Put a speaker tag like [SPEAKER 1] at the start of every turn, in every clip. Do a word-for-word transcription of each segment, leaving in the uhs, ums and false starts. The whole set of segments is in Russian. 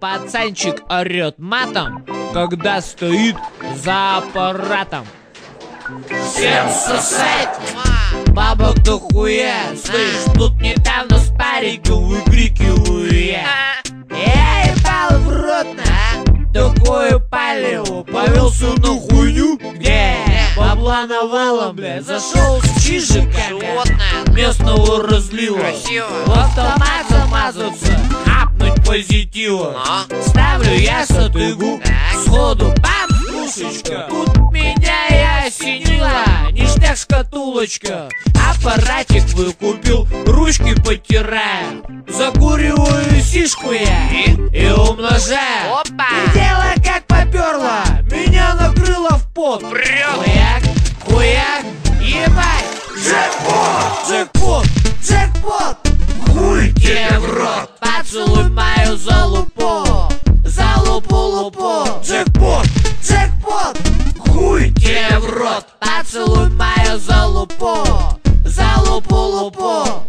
[SPEAKER 1] пацанчик орет матом, когда стоит за аппаратом. Всем сосать, бабок дохуя. Слышь, тут недавно с париком выкрикиваю я: я ебал в рот на такое палево. Повелся на хуйню, где бабла навалом, бля. Зашел с чижиками местного разлива, в автомат замазаться, апнуть позитива. Ставлю я сатыгу, сходу бам, слушечка. Тут меня и осенила, ништяк шкатулочка. Аппаратик выкупил, ручки потираю, закуриваю сишку я и умножаю. И дело как поперло, меня накрыло в пот. Хуяк, хуяк, ебать, джекпот, джекпот, джекпот. Хуй тебе в рот, поцелуй мою залупу, залупу-лупу. Джекпот, джекпот, хуй тебе в рот, поцелуй мою залупу, залупу-лупу.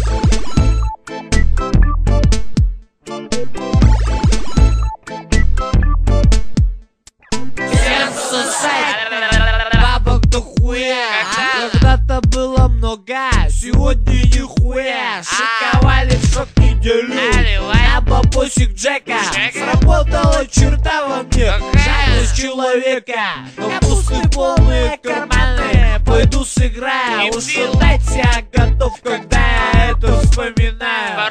[SPEAKER 1] Всем сосать, бабок дохуя. Когда-то было много, сегодня нихуя. Шиковали в шок неделю на бабосик Джека. Сработала черта во мне, жадность человека. Но пусты полные карманы, пойду сыграю. Уж дать себя готов, когда я это вспоминаю.